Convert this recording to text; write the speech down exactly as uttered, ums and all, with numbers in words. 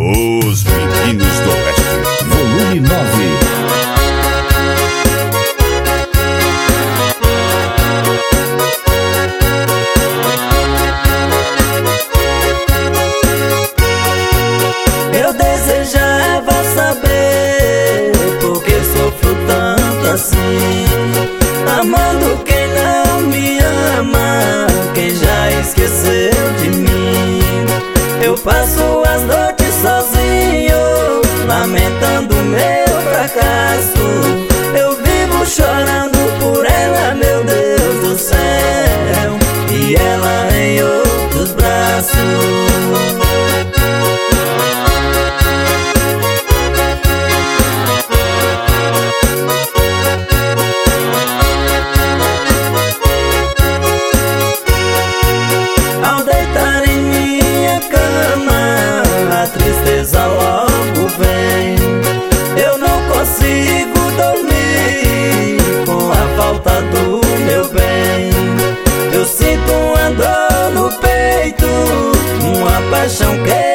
Os Meninos do Oeste, volume nove. Eu desejava saber por que sofro tanto assim, amando quem não me ama, quem já esqueceu de mim. Eu passo as noites sozinho, lamentando meu fracasso. Eu vivo chorando por ela, meu Deus do céu, e ela em outros braços. Ao deitar em minha cama, a tristeza logo vem. Eu não consigo dormir com a falta do meu bem. Eu sinto uma dor no peito, uma paixão que